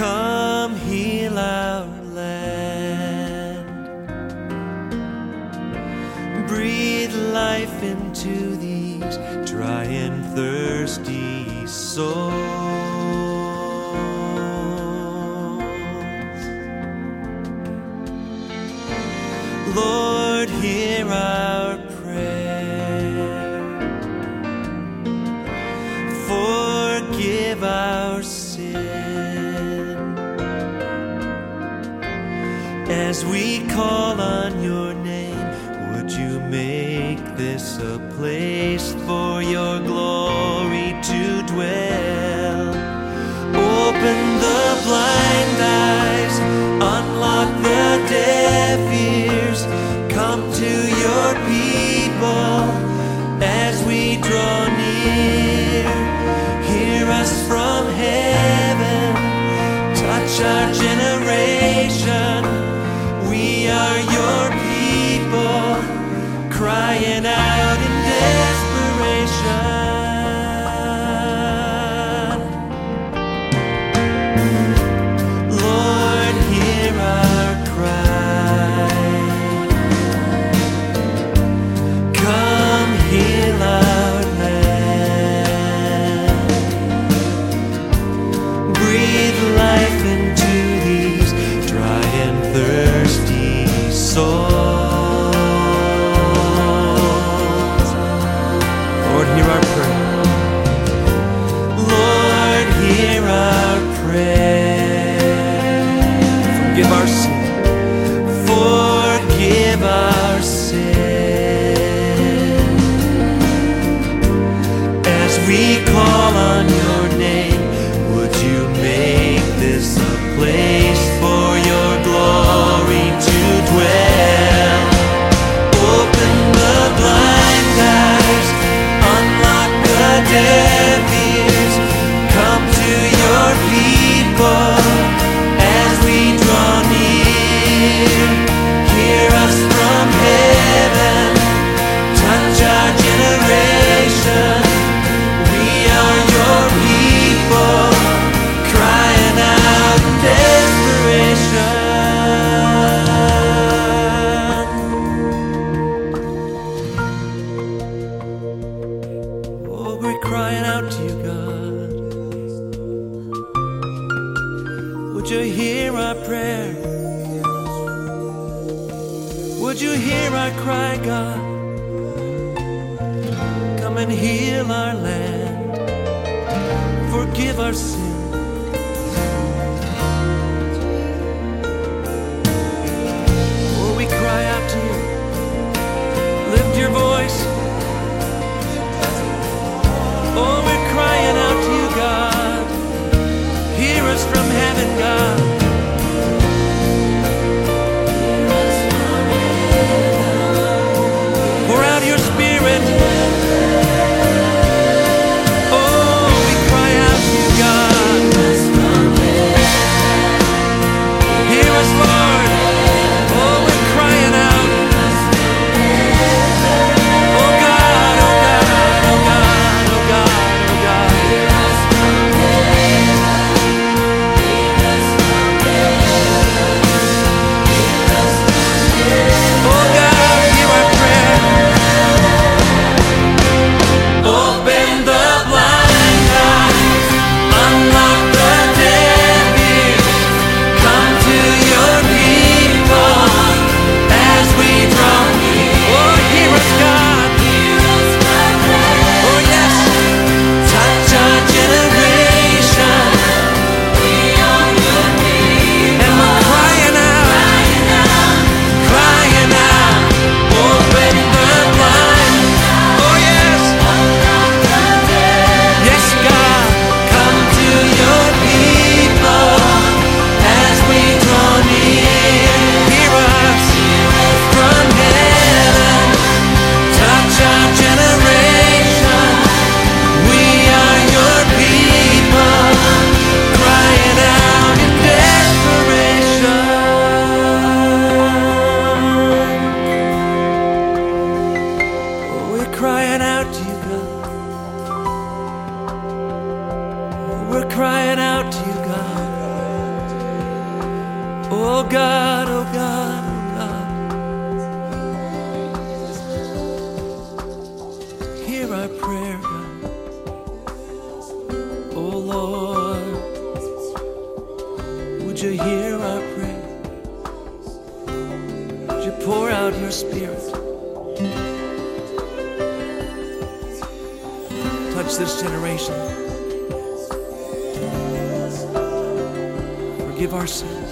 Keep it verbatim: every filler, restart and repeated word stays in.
Come heal our land. Breathe life into these dry and thirsty souls. Lord, hear our prayer. Forgive our sin. As we call on your name, would you make this a place for your glory to dwell? Open the blind eyes, unlock the deaf ears. Come to your people as we draw near. Hear us from heaven, touch our generation. We are your people, crying out in desperation. Lord, hear our cry. Come heal our land. Breathe life into these dry and thirsty souls. Lord, hear our prayer. Lord, hear our prayer. Forgive our sin. Forgive our sin. As we call on your name, would you make this a place for your glory to dwell? Open the blind eyes, unlock the deaf ears. Come to your people as we draw near. Hear us from heaven, touch our generation. We are your people, crying out in desperation. Oh, we're crying out to you, God. Would you hear our prayer? Would you hear our cry, God? Come and heal our land. Forgive our sin. Oh, we cry out to you. Lift your voice. Oh, we're crying out to you, God. Hear us from heaven, God. Pour out your spirit. Oh, we cry out to you, God. Hear us, Lord. Oh, we're crying out. Oh God, oh God, oh God, oh God, oh God. Oh God, hear our prayer. Open the blind eyes, unlock the deaf ears. Come to your people as we draw near. Oh, hear us, God. Oh yes, touch our generation. We are your people, and we're crying out, crying out. Open the blind. Oh yes, yes, God. Come to your people as we draw near. Hear us from heaven, touch our generation. We are your people, crying out in desperation. Oh, we're crying out to you, God. We're crying out to you, God. Oh God, oh God, oh God, hear our prayer, God. Oh Lord, would you hear our prayer? Would you pour out your Spirit? Touch this generation. Forgive our sins.